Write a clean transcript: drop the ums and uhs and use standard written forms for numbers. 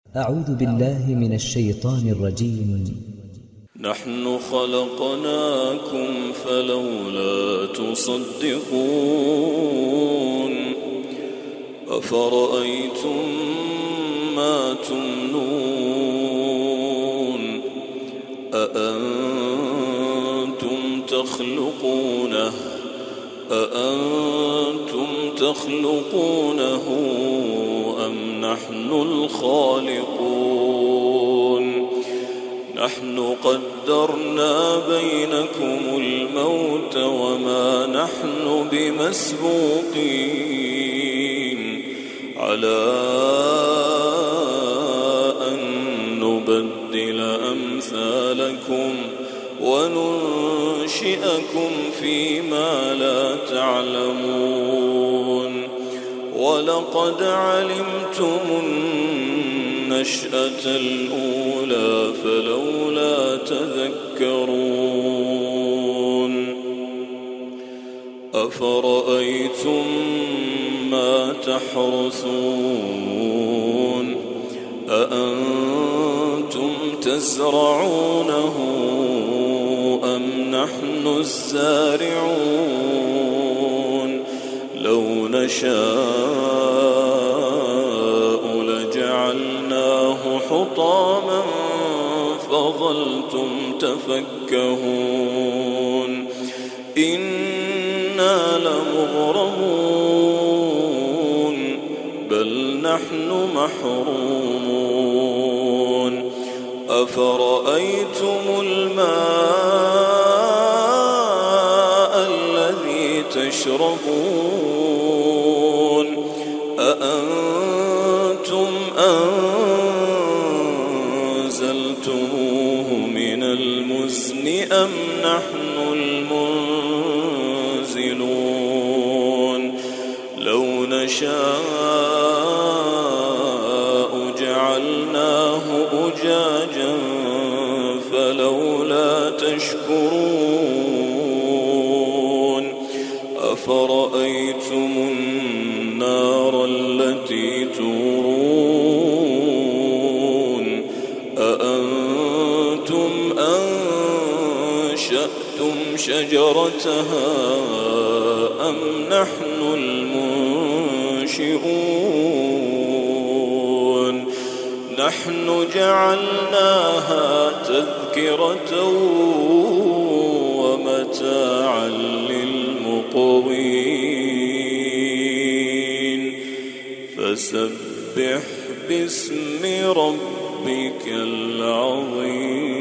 أعوذ بالله من الشيطان الرجيم. نحن خلقناكم فلولا تصدقون أفرأيتم ما تمنون أأنتم تخلقونه أم نحن الخالقون نحن قدرنا بينكم الموت وما نحن بمسبوقين على أن نبدل أمثالكم وننشئكم فيما لا تعلمون ولقد علمتم النشأة الأولى فلولا تذكرون أفرأيتم ما تحرثون أأنتم تزرعونه أم نحن الزارعون لو نشاء لجعلناه حطاما فظلتم تفكهون إنا لمغرمون بل نحن محرومون أفرأيتم الماء الذي تشربون أأنتم أنزلتموه من المزن أم نحن المنزلون لو نشاء جعلناه أجاجا فلولا تشكرون أفرأيتم النار التي تورون أأنتم أنشأتم شجرتها أم نحن المنشئون نحن جعلناها تذكرة ومتاعا للمقوين فسبح باسم ربك العظيم.